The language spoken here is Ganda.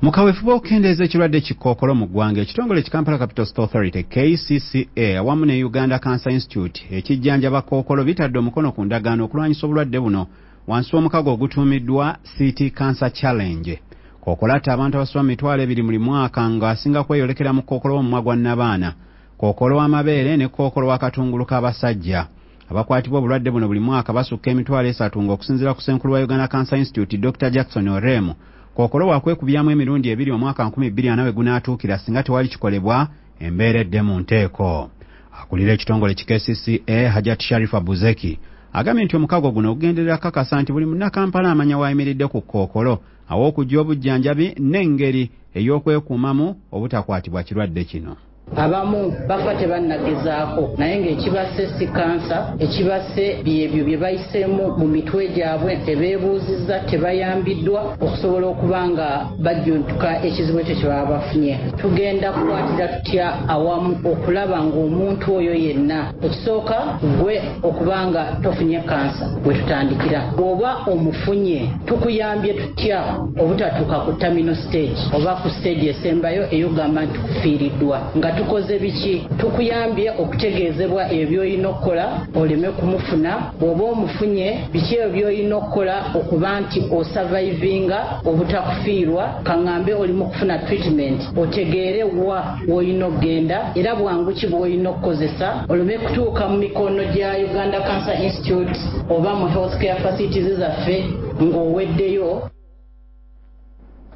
Mukaweefuba okukendeeza ekirwadde kikookolo mu ggwanga ekitongole Kampala Capital City Authority KCCA awamu ne Uganda Cancer Institute ekijjanjaba kookolo bitadde omukono ku ndagaano okulwanyisa obulwadde buno wansi w'omukago ogutuumiddwa City Cancer Challenge. Kookolo atta abantu abasoba mu 200 buli mwaka ng'asinga kweyolekera mu kookolo w'omumwa gwa nnabaana, kookolo w'amabeere ne kookolo w'akatungulu k'abasajja. Abakwatibwa obulwadde buno buli mwaka basukka 30,000 ng'okusinziira ku Ssenkulu wa Uganda Cancer Institute Dr. Jackson Oremu. Kookolo wakwekubyamu emirundi ebiri omwaka 2024 we gunaatuukira singa tewali kikolebwa embeeredde mu nteeko. Akulira ekitongole KCCA Hajat Sharifa Buzeki agambye nti omukago guno ogugenderera kakasa nti buli munnakampala amanya wayimiridde ku kookolo aw'okujja obujjanjabi n'engeri ey'okwekuumamu obutakwatibwa kirwadde kino. Abamu bafa tebannagezaako naye ng'ekibase si kansa ekibase byebyo bye bayiseemu mu mitwe gyabwe tebeebuuzizza tebayambiddwa okusobola okuba nga bajjuntuka ekizibu ekyo kye baba bafunye. Tugenda kukwatira tutya awamu okulaba ng'omuntu oyo yenna ekisooka gwe okuba nga tofunye kansa we tutandikira. Bw'oba omufunye tukuyambye tutya obutatuuka ku terminal stage oba ku stage esembayo ey'ogamba nti tukufiiriddwa nga tukoze biki. Tukuyambye okutegeezebwa ebyo by'olina okukola oleme kumufuna. Bw'oba omufunye biki ebyo by'olina okukola okuba nti osavaivinga obutakufiirwa kaŋŋambe oli mu kufuna treatment otegeere wa w'olina okugenda era bwangu ki bw'olina okukozesa oleme kutuuka mu mikono gya Uganda Cancer Institute oba mu healthcare facilities zaffe ng'oweddeyo